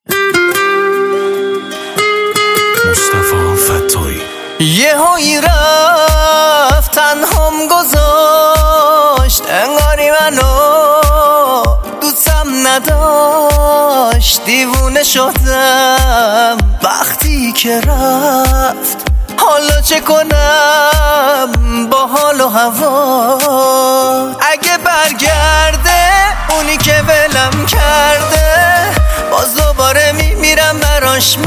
یهویی رفت تنهام گذاشت، انگاری منو دوستم نداشت. دیوونه شدم وقتی که رفت، حالا چه کنم با حال و هوا؟ اگه برگرده اونی که ولم کرده، باز دوباره میمیرم براش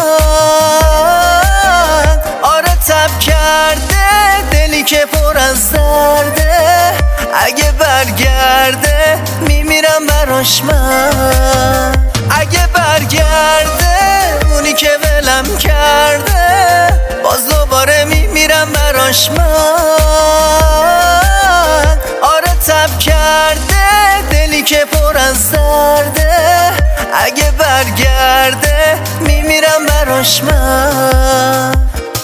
من. آره تب کرده دلی که پر از درده، اگه برگرده میمیرم براش من. اگه برگرده اونی که ولم کرده، باز دوباره میمیرم براش من. آره تب کرده دلی که پر از درده، اگه برگرده میمیرم براش من.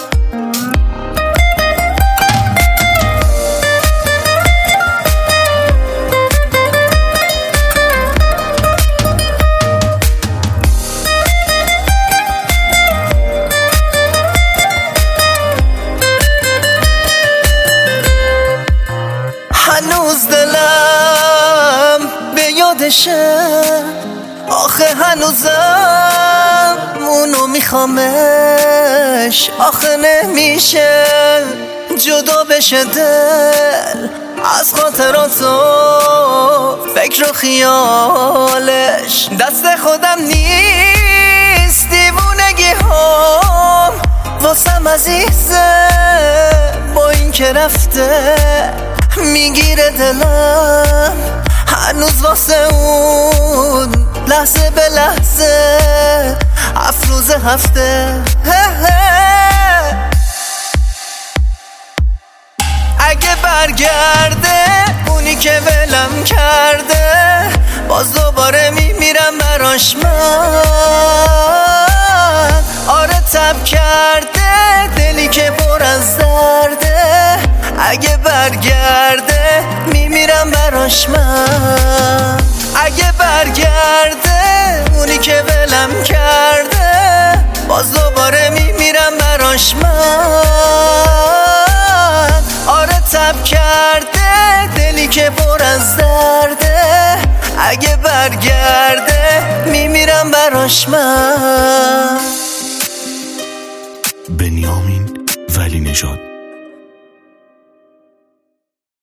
هنوز دلم به یادشه، آخه هنوزم اونو میخوامش. آخه نمیشه جدا بشه دل از خاطراتو، فکر و خیالش. دست خودم نیست دیوونگی هم واسم عزیزه، با این که رفته میگیره دلم هنوز واسه اون، لحظه به لحظه، افروز هفته. اگه برگرده اونی که ولم کرده، باز دوباره میمیرم براش من. آره تب کرده دلی که پر از درده، اگه برگرده میمیرم براش من. اگه برگرده اونی که ولم کرده، باز دوباره میمیرم براش من. آره تب کرده دلی که